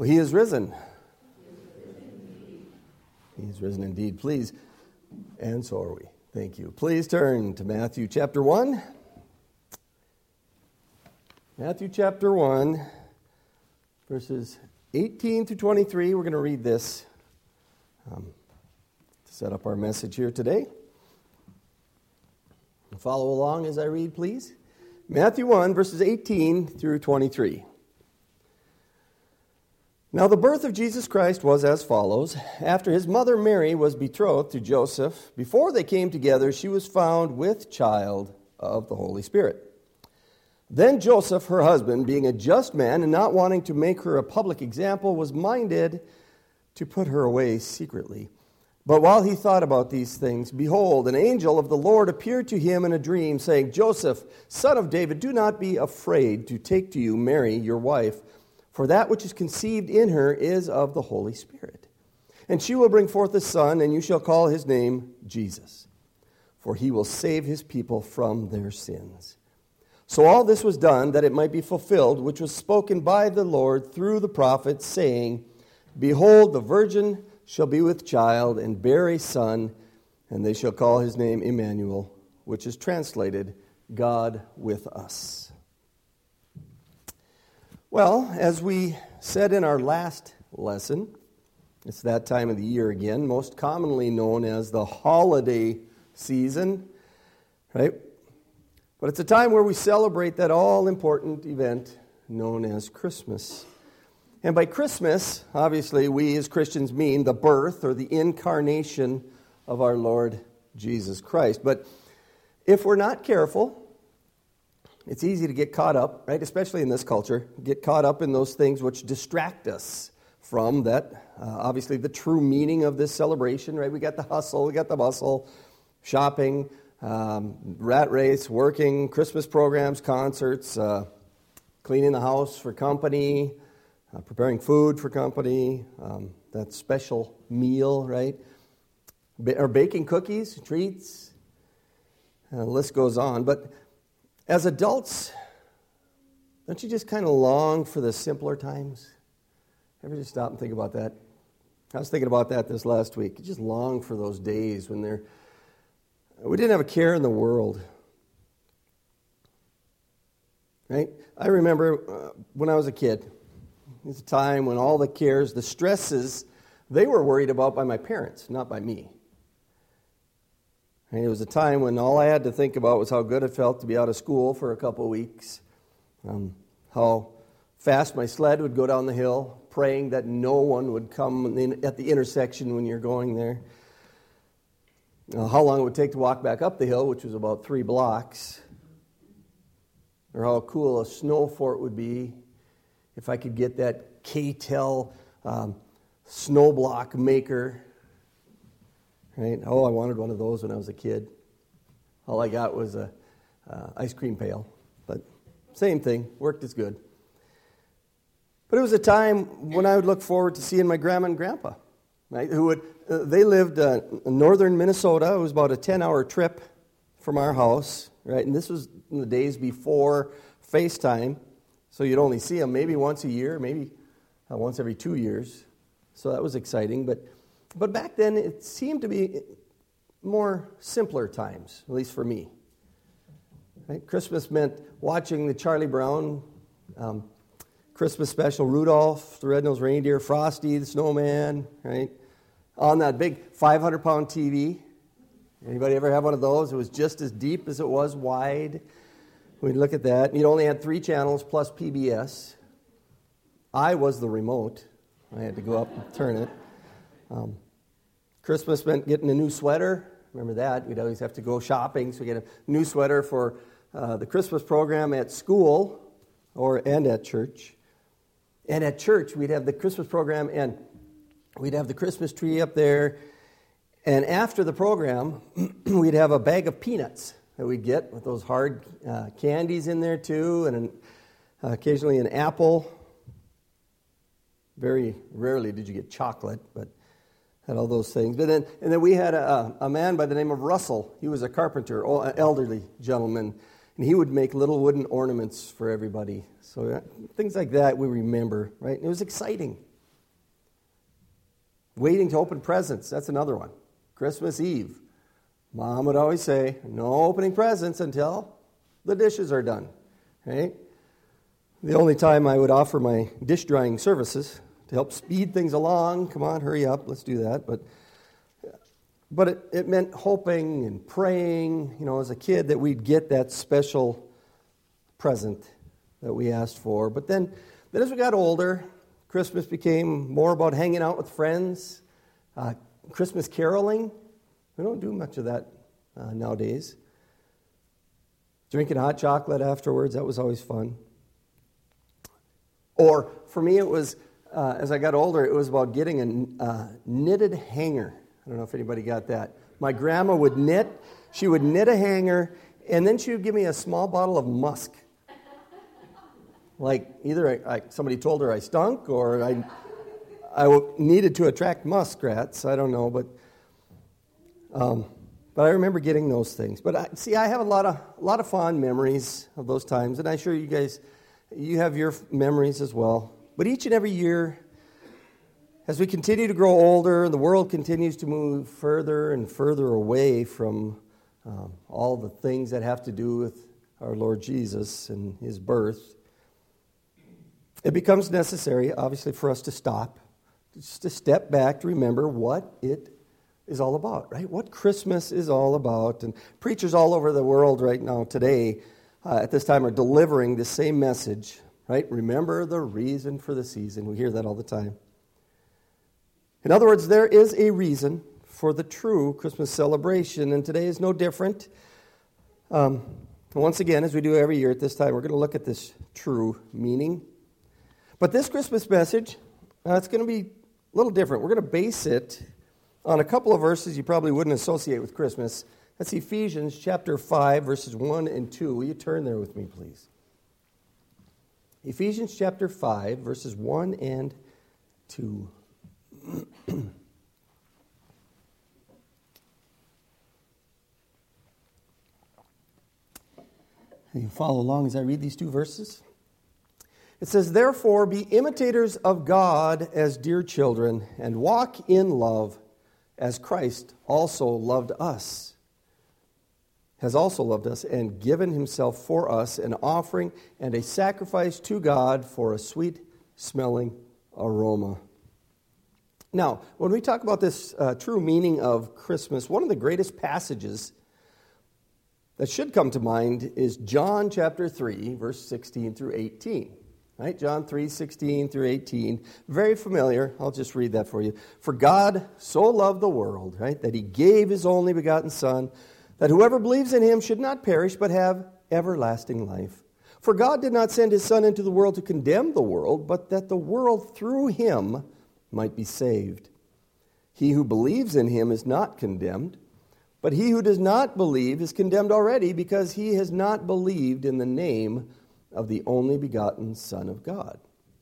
Well, he is risen. He is risen indeed. Please, and so are we. Thank you. Please turn to Matthew chapter 1. Matthew chapter 1, verses 18 through 23. We're going to read this to set up our message here today. Follow along as I read, please. Matthew 1, verses 18 through 23. Now the birth of Jesus Christ was as follows. After his mother Mary was betrothed to Joseph, before they came together, she was found with child of the Holy Spirit. Then Joseph, her husband, being a just man and not wanting to make her a public example, was minded to put her away secretly. But while he thought about these things, behold, an angel of the Lord appeared to him in a dream, saying, Joseph, son of David, do not be afraid to take to you Mary, your wife, for that which is conceived in her is of the Holy Spirit. And she will bring forth a son, and you shall call his name Jesus, for he will save his people from their sins. So all this was done that it might be fulfilled, which was spoken by the Lord through the prophet, saying, Behold, the virgin shall be with child and bear a son, and they shall call his name Emmanuel, which is translated, God with us. Well, as we said in our last lesson, it's that time of the year again, most commonly known as the holiday season, right? But it's a time where we celebrate that all-important event known as Christmas. And by Christmas, obviously, we as Christians mean the birth or the incarnation of our Lord Jesus Christ. But if we're not careful, it's easy to get caught up, right, especially in this culture, get caught up in those things which distract us from that, obviously, the true meaning of this celebration, right? We got the hustle, we got the bustle, shopping, rat race, working, Christmas programs, concerts, cleaning the house for company, preparing food for company, that special meal, right? Or baking cookies, treats, the list goes on. But as adults, don't you just kind of long for the simpler times? Ever just stop and think about that? I was thinking about that this last week. You just long for those days when we didn't have a care in the world. Right? I remember when I was a kid, it was a time when all the cares, the stresses, they were worried about by my parents, not by me. And it was a time when all I had to think about was how good it felt to be out of school for a couple of weeks, how fast my sled would go down the hill, praying that no one would come at the intersection when you're going there, how long it would take to walk back up the hill, which was about 3 blocks, or how cool a snow fort would be if I could get that K-Tel snow block maker. Right? Oh, I wanted one of those when I was a kid. All I got was a ice cream pail. But same thing, worked as good. But it was a time when I would look forward to seeing my grandma and grandpa. Right? They lived in northern Minnesota. It was about a 10-hour trip from our house. Right? And this was in the days before FaceTime. So you'd only see them maybe once a year, maybe once every 2 years. So that was exciting. But back then, it seemed to be more simpler times, at least for me. Right? Christmas meant watching the Charlie Brown Christmas special, Rudolph, the Red-Nosed Reindeer, Frosty, the Snowman, right? On that big 500-pound TV. Anybody ever have one of those? It was just as deep as it was wide. We'd look at that. You'd only had 3 channels plus PBS. I was the remote. I had to go up and turn it. Christmas meant getting a new sweater. Remember that? We'd always have to go shopping, so we get a new sweater for the Christmas program at school and at church. And at church, we'd have the Christmas program, and we'd have the Christmas tree up there. And after the program, we'd have a bag of peanuts that we'd get with those hard candies in there too, and occasionally an apple. Very rarely did you get chocolate, but had all those things. But then we had a man by the name of Russell. He was a carpenter, an elderly gentleman, and he would make little wooden ornaments for everybody. So things like that we remember, right? And it was exciting. Waiting to open presents, that's another one. Christmas Eve. Mom would always say, no opening presents until the dishes are done. Right? The only time I would offer my dish drying services to help speed things along, come on, hurry up, let's do that. But it meant hoping and praying, as a kid, that we'd get that special present that we asked for. But then as we got older, Christmas became more about hanging out with friends, Christmas caroling. We don't do much of that nowadays. Drinking hot chocolate afterwards, that was always fun. Or for me, it was, as I got older, it was about getting a knitted hanger. I don't know if anybody got that. My grandma would knit. She would knit a hanger, and then she would give me a small bottle of musk. Like either somebody told her I stunk, or I needed to attract muskrats. I don't know, but I remember getting those things. But I have a lot of fond memories of those times, and I'm sure you guys, you have your memories as well. But each and every year, as we continue to grow older, the world continues to move further and further away from all the things that have to do with our Lord Jesus and His birth. It becomes necessary, obviously, for us to stop, just to step back to remember what it is all about, right? What Christmas is all about. And preachers all over the world right now today, at this time, are delivering the same message, right? Remember the reason for the season. We hear that all the time. In other words, there is a reason for the true Christmas celebration, and today is no different. Once again, as we do every year at this time, we're going to look at this true meaning. But this Christmas message, it's going to be a little different. We're going to base it on a couple of verses you probably wouldn't associate with Christmas. That's Ephesians chapter 5, verses 1 and 2. Will you turn there with me, please? Ephesians chapter 5, verses 1 and 2. You follow along as I read these two verses. It says, "Therefore be imitators of God as dear children, and walk in love, as Christ also loved us, has also loved us, and given himself for us, an offering and a sacrifice to God for a sweet-smelling aroma." Now, when we talk about this true meaning of Christmas, one of the greatest passages that should come to mind is John chapter 3, verse 16 through 18. Right? John 3, 16 through 18. Very familiar. I'll just read that for you. "For God so loved the world, right, that he gave his only begotten Son, that whoever believes in him should not perish, but have everlasting life. For God did not send his Son into the world to condemn the world, but that the world through him might be saved. He who believes in him is not condemned, but he who does not believe is condemned already, because he has not believed in the name of the only begotten Son of God."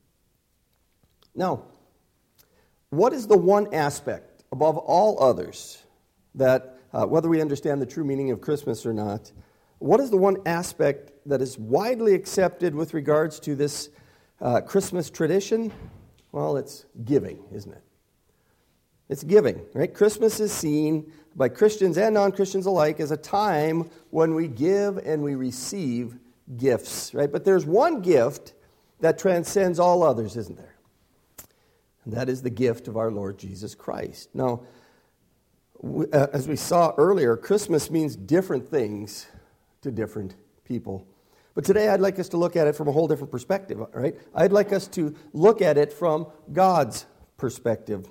Now, what is the one aspect above all others that, whether we understand the true meaning of Christmas or not, what is the one aspect that is widely accepted with regards to this Christmas tradition? Well, it's giving, isn't it? It's giving, right? Christmas is seen by Christians and non-Christians alike as a time when we give and we receive gifts, right? But there's one gift that transcends all others, isn't there? And that is the gift of our Lord Jesus Christ. Now, as we saw earlier, Christmas means different things to different people. But today I'd like us to look at it from a whole different perspective, right? I'd like us to look at it from God's perspective.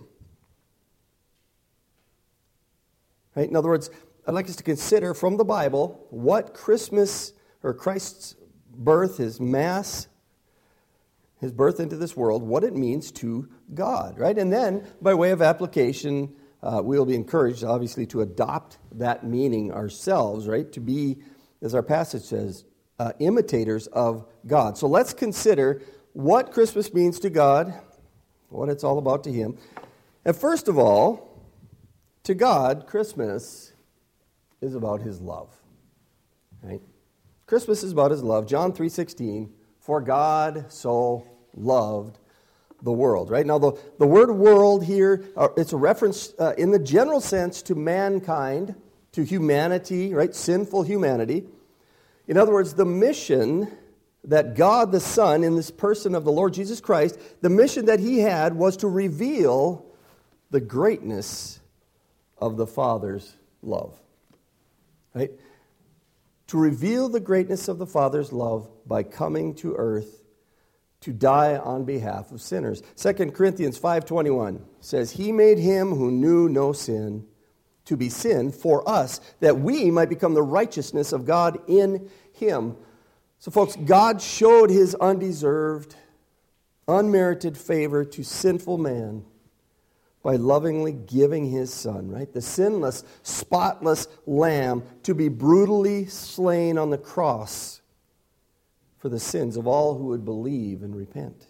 Right? In other words, I'd like us to consider from the Bible what Christmas, or Christ's birth, his mass, his birth into this world, what it means to God, right? And then, by way of application, we'll be encouraged, obviously, to adopt that meaning ourselves, right? To be, as our passage says, imitators of God. So let's consider what Christmas means to God, what it's all about to him. And first of all, to God, Christmas is about his love, right? Christmas is about his love. John 3:16, "For God so loved the world, right? Now, the word world here, it's a reference in the general sense to mankind, to humanity, right? Sinful humanity. In other words, the mission that God the Son, in this person of the Lord Jesus Christ, the mission that he had was to reveal the greatness of the Father's love, right? To reveal the greatness of the Father's love by coming to earth to die on behalf of sinners. 2 Corinthians 5:21 says, He made him who knew no sin to be sin for us, that we might become the righteousness of God in him. So folks, God showed his undeserved, unmerited favor to sinful man by lovingly giving his Son, right? The sinless, spotless Lamb to be brutally slain on the cross for the sins of all who would believe and repent.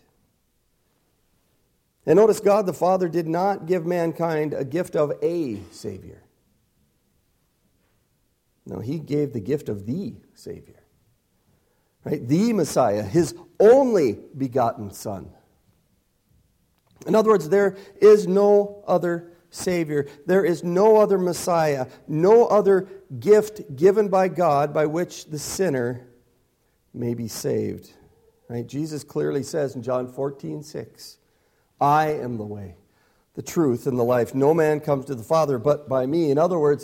And notice God the Father did not give mankind a gift of a Savior. No, he gave the gift of the Savior. Right? The Messiah, his only begotten Son. In other words, there is no other Savior. There is no other Messiah, no other gift given by God by which the sinner may be saved. Right? Jesus clearly says in John 14:6, I am the way, the truth, and the life. No man comes to the Father but by me. In other words,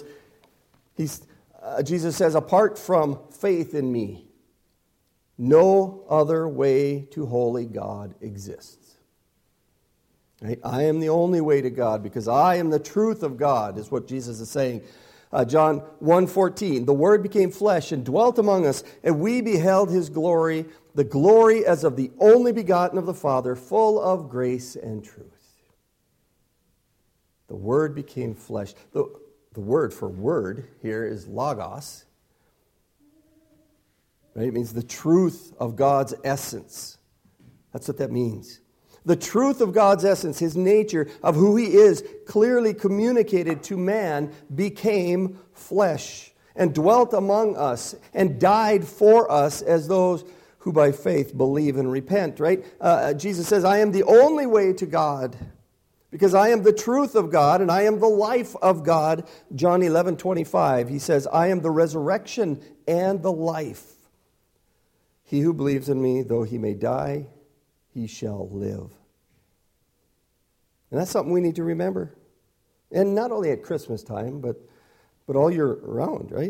Jesus says, apart from faith in me, no other way to holy God exists. Right? I am the only way to God because I am the truth of God, is what Jesus is saying. John 1:14, the Word became flesh and dwelt among us, and we beheld his glory, the glory as of the only begotten of the Father, full of grace and truth. The Word became flesh. The word for word here is logos. Right? It means the truth of God's essence. That's what that means. The truth of God's essence, his nature, of who he is, clearly communicated to man, became flesh and dwelt among us and died for us as those who by faith believe and repent, right? Jesus says, I am the only way to God because I am the truth of God and I am the life of God. John 11:25, he says, I am the resurrection and the life. He who believes in me, though he may die, he shall live. And that's something we need to remember. And not only at Christmas time, but all year round, right?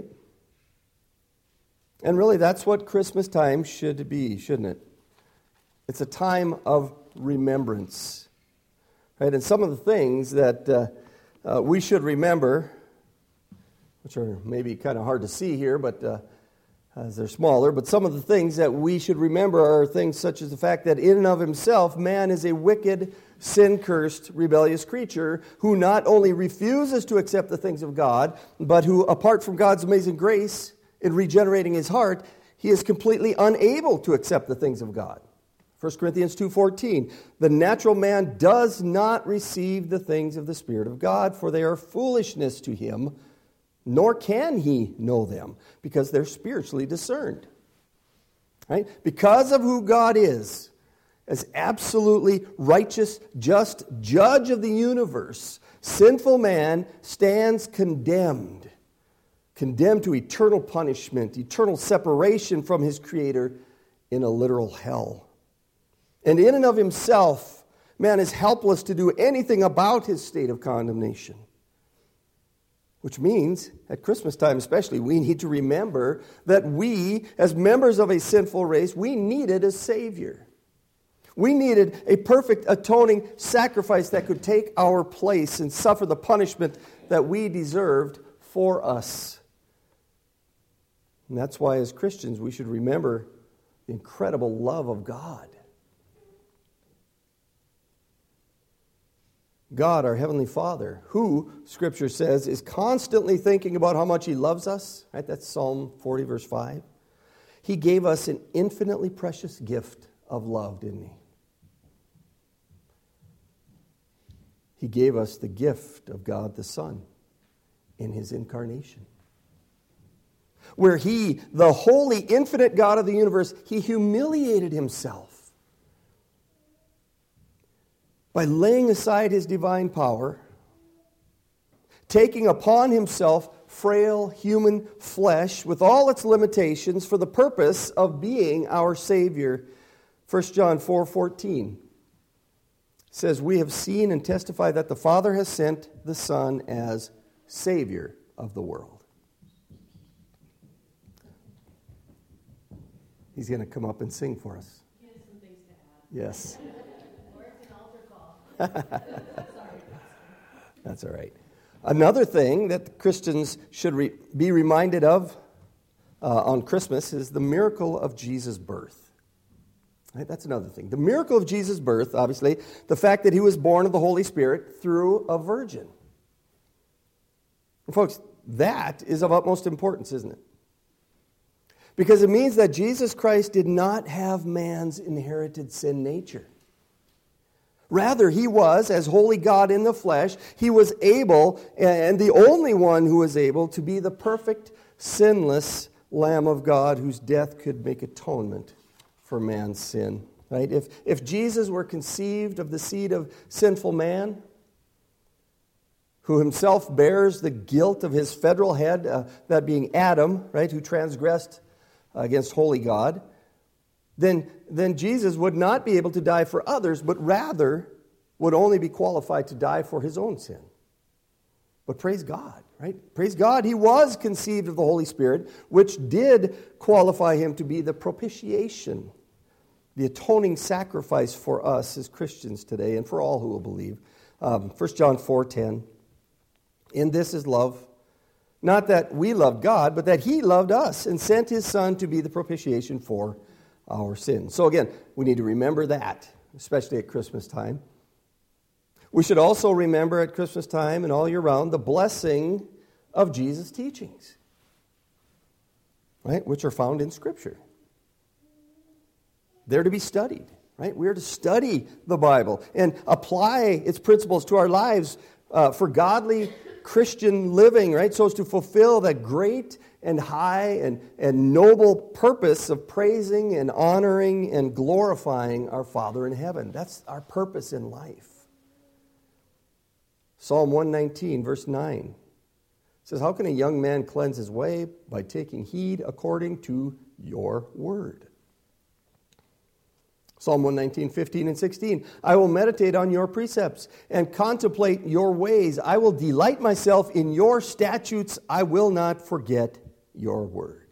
And really, that's what Christmas time should be, shouldn't it? It's a time of remembrance. Right? And some of the things that we should remember, which are maybe kind of hard to see here, but as they're smaller, but some of the things that we should remember are things such as the fact that in and of himself, man is a wicked, sin-cursed, rebellious creature who not only refuses to accept the things of God, but who, apart from God's amazing grace in regenerating his heart, he is completely unable to accept the things of God. 1 Corinthians 2:14, the natural man does not receive the things of the Spirit of God, for they are foolishness to him, nor can he know them, because they're spiritually discerned. Right? Because of who God is, as absolutely righteous, just judge of the universe, sinful man stands condemned to eternal punishment, eternal separation from his Creator in a literal hell. And in and of himself, man is helpless to do anything about his state of condemnation. Which means, at Christmas time especially, we need to remember that we, as members of a sinful race, we needed a Savior. We needed a perfect atoning sacrifice that could take our place and suffer the punishment that we deserved for us. And that's why, as Christians, we should remember the incredible love of God. God, our Heavenly Father, who, Scripture says, is constantly thinking about how much he loves us. Right? That's Psalm 40, verse 5. He gave us an infinitely precious gift of love, didn't he? He gave us the gift of God the Son in his incarnation. Where he, the holy, infinite God of the universe, he humiliated himself. by laying aside his divine power, taking upon himself frail human flesh with all its limitations for the purpose of being our Savior. 1 John 4:14 says, "We have seen and testify that the Father has sent the Son as Savior of the world." He's going to come up and sing for us. He has some things to add. Yes. Or it's an altar call. Sorry. That's all right. Another thing that Christians should be reminded of on Christmas is the miracle of Jesus' birth. Right? That's another thing. The miracle of Jesus' birth, obviously, the fact that he was born of the Holy Spirit through a virgin. And folks, that is of utmost importance, isn't it? Because it means that Jesus Christ did not have man's inherited sin nature. Rather, he was, as holy God in the flesh, he was able, and the only one who was able, to be the perfect, sinless Lamb of God whose death could make atonement for man's sin. Right? If Jesus were conceived of the seed of sinful man, who himself bears the guilt of his federal head, that being Adam, right, who transgressed against holy God, then Jesus would not be able to die for others, but rather would only be qualified to die for his own sin. But praise God, right? Praise God, he was conceived of the Holy Spirit, which did qualify him to be the propitiation, the atoning sacrifice for us as Christians today and for all who will believe. 1 John 4:10, "In this is love, not that we loved God, but that he loved us and sent his Son to be the propitiation for our sins." So again, we need to remember that, especially at Christmas time. We should also remember at Christmas time and all year round the blessing of Jesus' teachings, right, which are found in Scripture. They're to be studied, right? We're to study the Bible and apply its principles to our lives for godly Christian living, right? So as to fulfill that great and high and noble purpose of praising and honoring and glorifying our Father in heaven. That's our purpose in life. Psalm 119, verse 9 says, "How can a young man cleanse his way? By taking heed according to your word." Psalm 119, 15 and 16, "I will meditate on your precepts and contemplate your ways. I will delight myself in your statutes. I will not forget your word."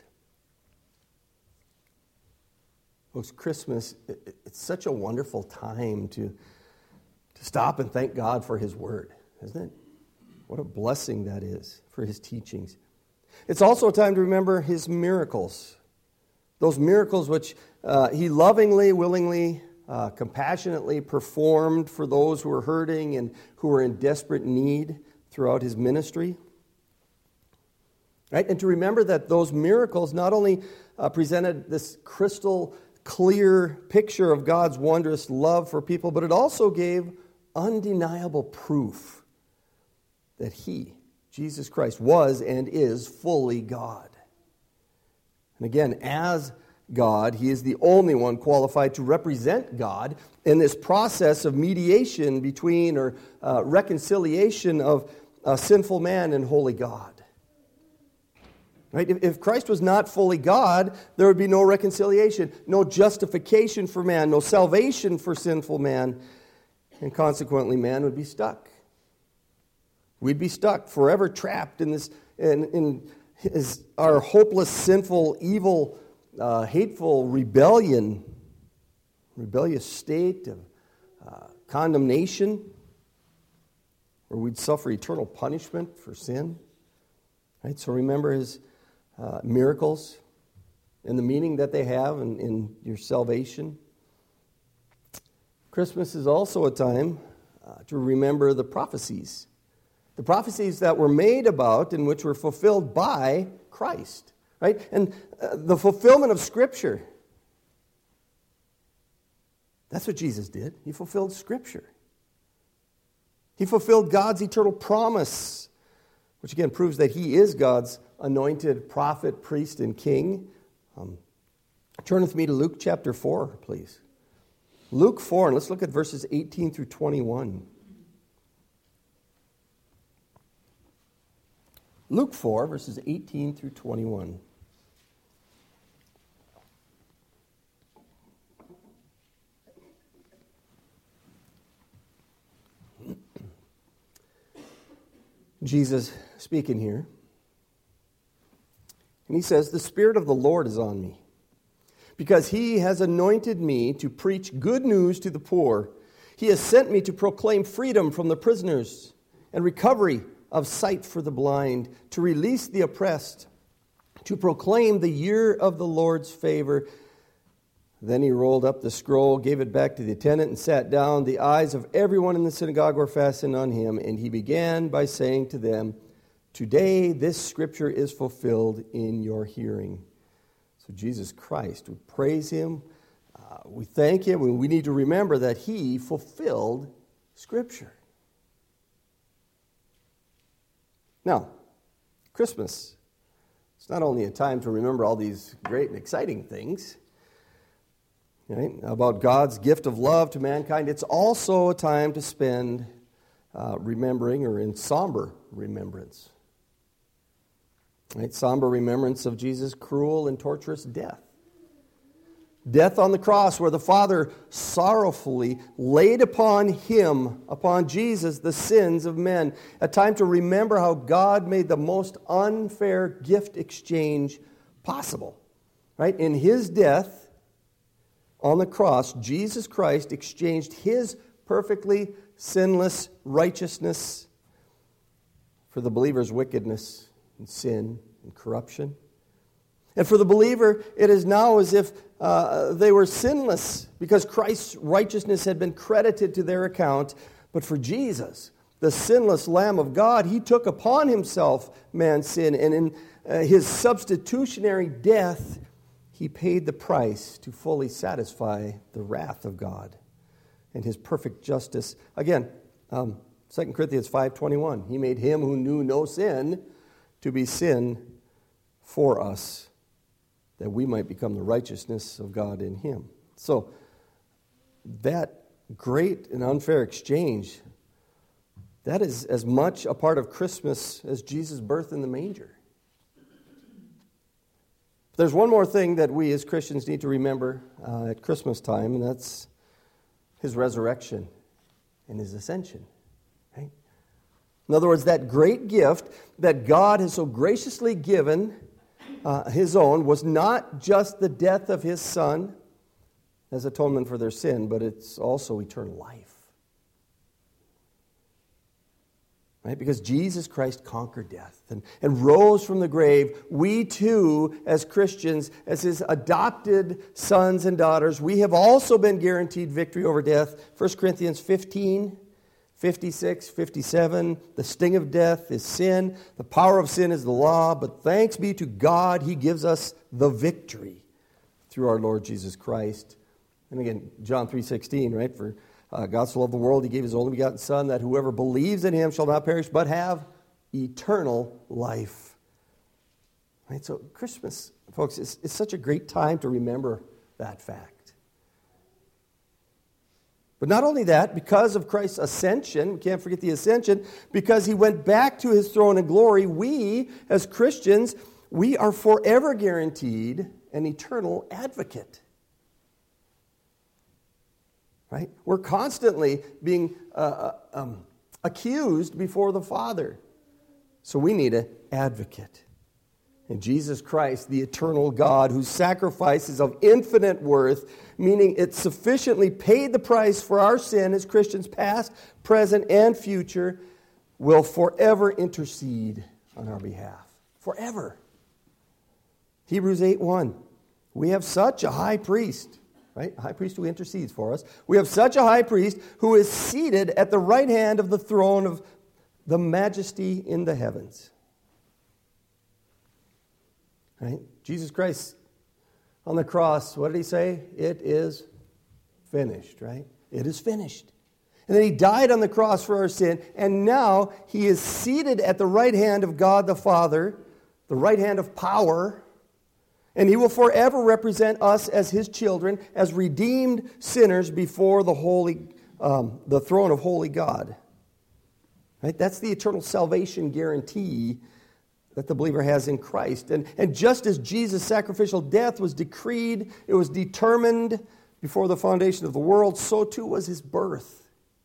Folks, Christmas, it's such a wonderful time to stop and thank God for his word, isn't it? What a blessing that is for his teachings. It's also a time to remember his miracles. Those miracles which he lovingly, willingly, compassionately performed for those who were hurting and who were in desperate need throughout his ministry. Right? And to remember that those miracles not only presented this crystal clear picture of God's wondrous love for people, but it also gave undeniable proof that he, Jesus Christ, was and is fully God. And again, as God, he is the only one qualified to represent God in this process of mediation between or reconciliation of sinful man and holy God. Right? If Christ was not fully God, there would be no reconciliation, no justification for man, no salvation for sinful man, and consequently man would be stuck. We'd be stuck, forever trapped in this, in our hopeless, sinful, evil, hateful rebellious state of condemnation, where we'd suffer eternal punishment for sin. Right? So remember his miracles and the meaning that they have in your salvation. Christmas is also a time to remember the prophecies. The prophecies that were made about and which were fulfilled by Christ. Right? And the fulfillment of Scripture. That's what Jesus did. He fulfilled Scripture. He fulfilled God's eternal promise, which again proves that he is God's anointed prophet, priest, and king. Turn with me to Luke chapter 4, please. Luke 4, and let's look at verses 18 through 21. Luke 4, verses 18 through 21. Jesus speaking here. And he says, "The Spirit of the Lord is on me, because he has anointed me to preach good news to the poor. He has sent me to proclaim freedom from the prisoners and recovery of sight for the blind, to release the oppressed, to proclaim the year of the Lord's favor." Then he rolled up the scroll, gave it back to the attendant, and sat down. The eyes of everyone in the synagogue were fastened on him, and he began by saying to them, "Today this scripture is fulfilled in your hearing." So Jesus Christ, we praise him, we thank him, and we need to remember that he fulfilled Scripture. Now, Christmas, it's not only a time to remember all these great and exciting things, right, about God's gift of love to mankind, it's also a time to spend remembering, or in somber remembrance. Right? Somber remembrance of Jesus' cruel and torturous death. Death on the cross, where the Father sorrowfully laid upon him, upon Jesus, the sins of men. A time to remember how God made the most unfair gift exchange possible. Right? In his death on the cross, Jesus Christ exchanged his perfectly sinless righteousness for the believer's wickedness and sin and corruption. And for the believer, it is now as if they were sinless because Christ's righteousness had been credited to their account. But for Jesus, the sinless Lamb of God, he took upon himself man's sin. And in his substitutionary death, he paid the price to fully satisfy the wrath of God and his perfect justice. Again, 2 Corinthians 5:21, he made him who knew no sin to be sin for us, that we might become the righteousness of God in him. So, that great and unfair exchange, that is as much a part of Christmas as Jesus' birth in the manger. But there's one more thing that we as Christians need to remember at Christmas time, and that's his resurrection and his ascension. Right? In other words, that great gift that God has so graciously given his own was not just the death of his Son as atonement for their sin, but it's also eternal life. Right? Because Jesus Christ conquered death and rose from the grave. We too, as Christians, as his adopted sons and daughters, we have also been guaranteed victory over death. 1 Corinthians 15, 56, 57, the sting of death is sin. The power of sin is the law. But thanks be to God, he gives us the victory through our Lord Jesus Christ. And again, John 3:16, right? For God so loved the world, he gave his only begotten Son, that whoever believes in him shall not perish, but have eternal life. Right? So Christmas, folks, is such a great time to remember that fact. But not only that, because of Christ's ascension, we can't forget the ascension, because he went back to his throne in glory, we, as Christians, we are forever guaranteed an eternal advocate. Right? We're constantly being accused before the Father. So we need an advocate. And Jesus Christ, the eternal God, whose sacrifice is of infinite worth, meaning it sufficiently paid the price for our sin as Christians, past, present, and future, will forever intercede on our behalf. Forever. Hebrews 8:1. We have such a high priest. Right? A high priest who intercedes for us. We have such a high priest who is seated at the right hand of the throne of the majesty in the heavens. Right? Jesus Christ on the cross, what did he say? It is finished, right? It is finished. And then he died on the cross for our sin, and now he is seated at the right hand of God the Father, the right hand of power, And he will forever represent us as his children, as redeemed sinners before the throne of holy God. Right? That's the eternal salvation guarantee that the believer has in Christ. And just as Jesus' sacrificial death was decreed, it was determined before the foundation of the world, so too was his birth.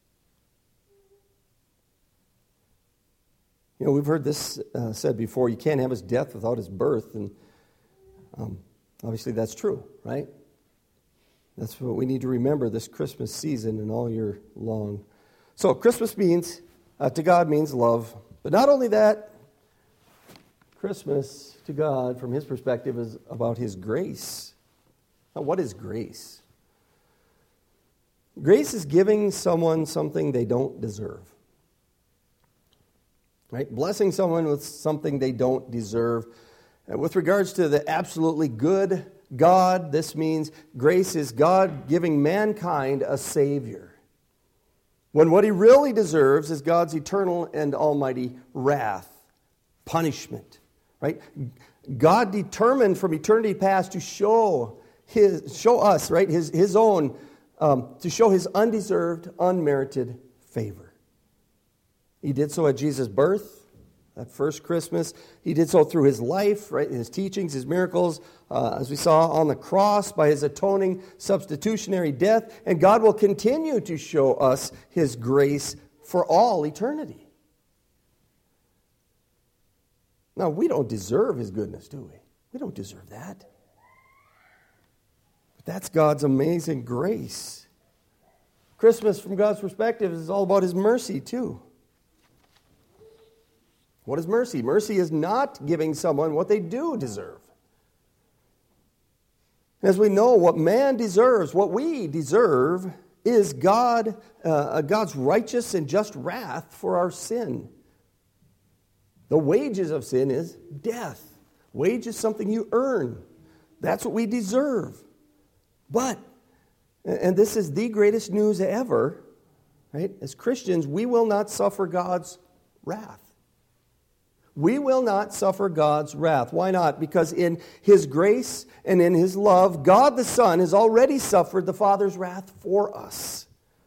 You know, we've heard this said before, you can't have his death without his birth, and obviously that's true, right? That's what we need to remember this Christmas season and all year long. So Christmas means, to God means love, but not only that, Christmas to God, from his perspective, is about his grace. Now, what is grace? Grace is giving someone something they don't deserve. Right? Blessing someone with something they don't deserve. With regards to the absolutely good God, this means grace is God giving mankind a Savior, when what he really deserves is God's eternal and almighty wrath, punishment. Right? God determined from eternity past to show us, right, his own, to show his undeserved, unmerited favor. He did so at Jesus' birth, that first Christmas. He did so through his life, right, his teachings, his miracles, as we saw on the cross, by his atoning substitutionary death. And God will continue to show us his grace for all eternity. Now, we don't deserve his goodness, do we? We don't deserve that. But that's God's amazing grace. Christmas, from God's perspective, is all about his mercy, too. What is mercy? Mercy is not giving someone what they do deserve. As we know, what man deserves, what we deserve, is God's righteous and just wrath for our sin. The wages of sin is death. Wage is something you earn. That's what we deserve. But, and this is the greatest news ever, right? As Christians, we will not suffer God's wrath. We will not suffer God's wrath. Why not? Because in his grace and in his love, God the Son has already suffered the Father's wrath for us.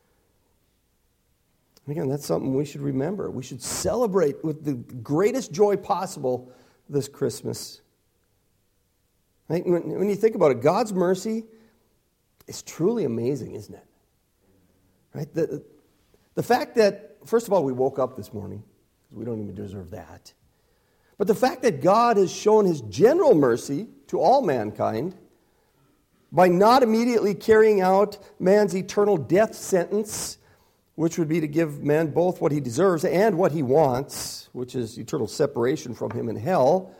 Again, that's something we should remember. We should celebrate with the greatest joy possible this Christmas. Right? When you think about it, God's mercy is truly amazing, isn't it? Right? The fact that, first of all, we woke up this morning, because we don't even deserve that. But the fact that God has shown his general mercy to all mankind by not immediately carrying out man's eternal death sentence, which would be to give man both what he deserves and what he wants, which is eternal separation from him in hell.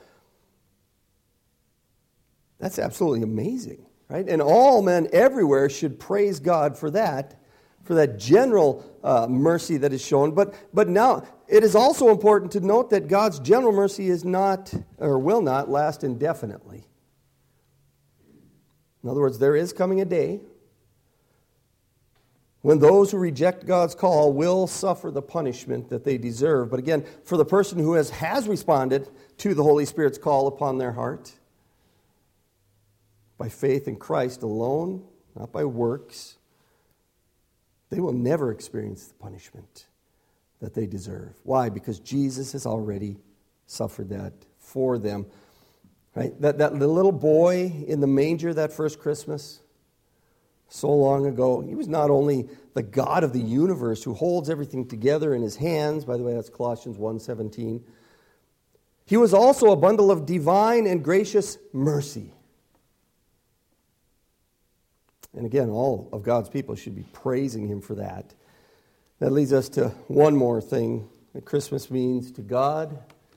That's absolutely amazing, right? And all men everywhere should praise God for that general mercy that is shown. But now, it is also important to note that God's general mercy is not, or will not, last indefinitely. In other words, there is coming a day when those who reject God's call will suffer the punishment that they deserve. But again, for the person who has responded to the Holy Spirit's call upon their heart, by faith in Christ alone, not by works, they will never experience the punishment that they deserve. Why? Because Jesus has already suffered that for them. Right? That little boy in the manger that first Christmas, so long ago, he was not only the God of the universe who holds everything together in his hands. By the way, that's Colossians 1:17. He was also a bundle of divine and gracious mercy. And again, all of God's people should be praising him for that. That leads us to one more thing that Christmas means to God: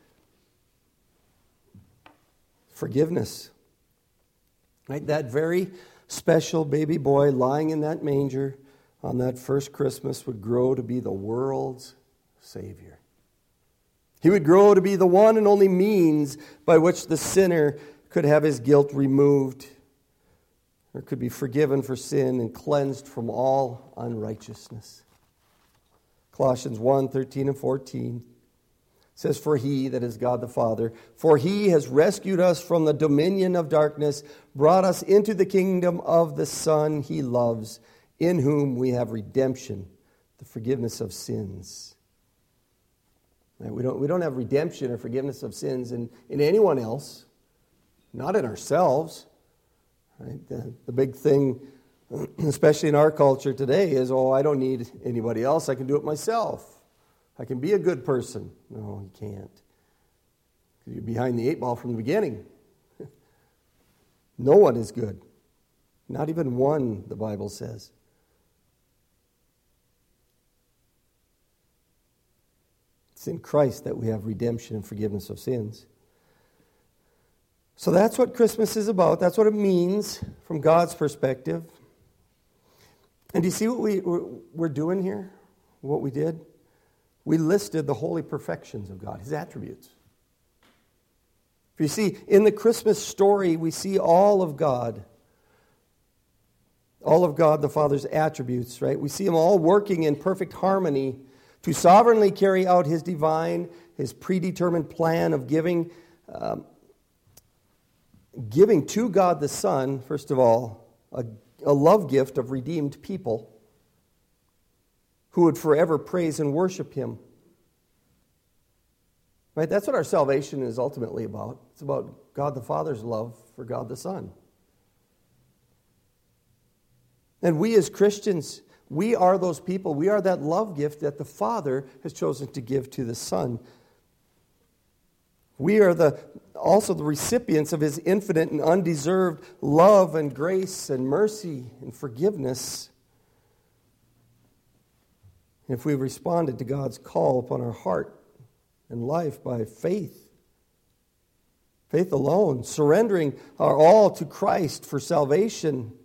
forgiveness. Right? That very special baby boy lying in that manger on that first Christmas would grow to be the world's Savior. He would grow to be the one and only means by which the sinner could have his guilt removed, or could be forgiven for sin and cleansed from all unrighteousness. Colossians 1:13 and 14. It says, for he, that is God the Father, for he has rescued us from the dominion of darkness, brought us into the kingdom of the Son he loves, in whom we have redemption, the forgiveness of sins. Right? We don't have redemption or forgiveness of sins in anyone else, not in ourselves. Right? The big thing, especially in our culture today, is, I don't need anybody else. I can do it myself. I can be a good person. No, you can't. You're behind the eight ball from the beginning. No one is good. Not even one, the Bible says. It's in Christ that we have redemption and forgiveness of sins. So that's what Christmas is about. That's what it means from God's perspective. And do you see what we're doing here? What we did? We listed the holy perfections of God, his attributes. If you see, in the Christmas story, we see all of God the Father's attributes, right? We see him all working in perfect harmony to sovereignly carry out his divine, his predetermined plan of giving to God the Son, first of all, a love gift of redeemed people who would forever praise and worship him. Right? That's what our salvation is ultimately about. It's about God the Father's love for God the Son. And we as Christians, we are those people. We are that love gift that the Father has chosen to give to the Son. We are also the recipients of his infinite and undeserved love and grace and mercy and forgiveness. If we've responded to God's call upon our heart and life by faith alone, surrendering our all to Christ for salvation,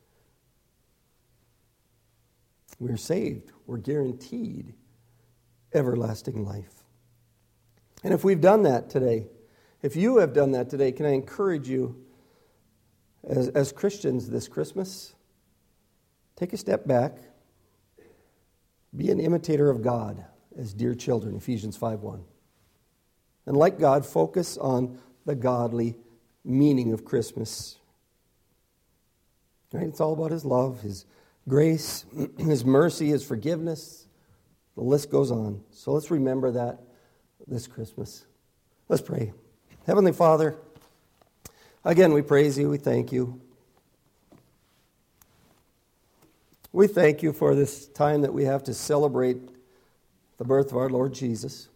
we're saved. We're guaranteed everlasting life. And if we've done that today, if you have done that today, can I encourage you as Christians this Christmas, take a step back. Be an imitator of God as dear children, Ephesians 5:1. And like God, focus on the godly meaning of Christmas. Right? It's all about his love, his grace, his mercy, his forgiveness. The list goes on. So let's remember that this Christmas. Let's pray. Heavenly Father, again, we praise you, we thank you. We thank you for this time that we have to celebrate the birth of our Lord Jesus.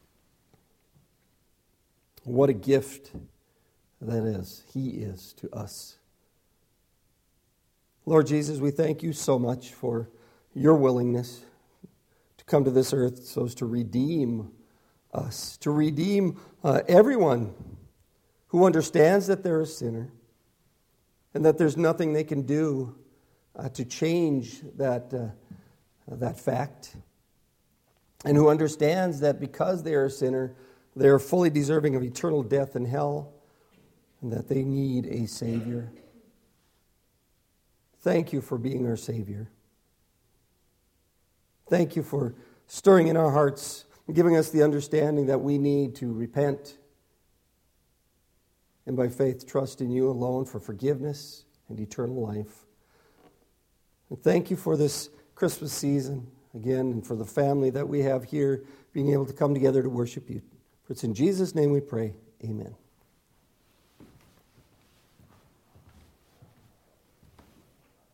What a gift that is, he is to us. Lord Jesus, we thank you so much for your willingness to come to this earth so as to redeem us, to redeem everyone who understands that they're a sinner and that there's nothing they can do to change that fact, and who understands that because they are a sinner, they are fully deserving of eternal death in hell, and that they need a Savior. Thank you for being our Savior. Thank you for stirring in our hearts and giving us the understanding that we need to repent and by faith trust in you alone for forgiveness and eternal life. And thank you for this Christmas season, again, and for the family that we have here, being able to come together to worship you. For it's in Jesus' name we pray. Amen.